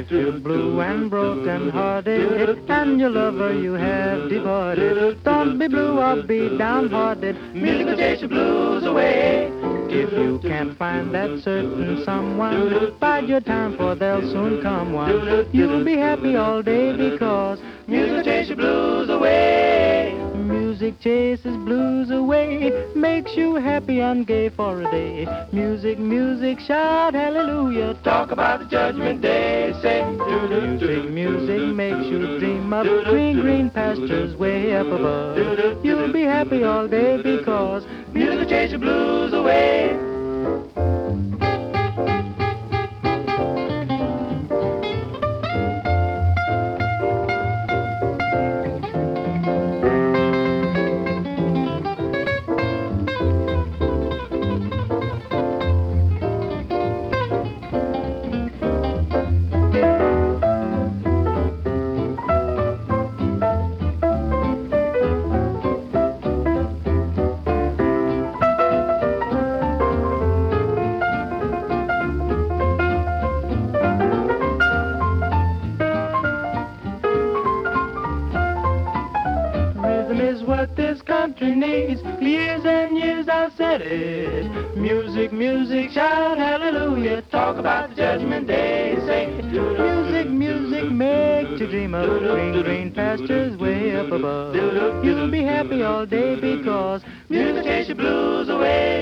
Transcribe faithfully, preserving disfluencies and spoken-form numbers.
You're blue and broken hearted, and your lover you have departed. Don't be blue or be downhearted. Music will chase your blues away. If you can't find that certain someone, bide your time, for there'll soon come one. You'll be happy all day because music will chase your blues away. Music chases blues away, makes you happy and gay for a day. Music, music, shout hallelujah. Talk about the judgment day. Say, music, music makes you dream of green, green pastures way up above. You'll be happy all day because music will chase your blues away. Is what this country needs. Years and years I've said it. Music, music, shout hallelujah. Talk about the judgment day. Say, music, music, make you dream of green, green pastures way up above. You'll be happy all day because music takes your blues away.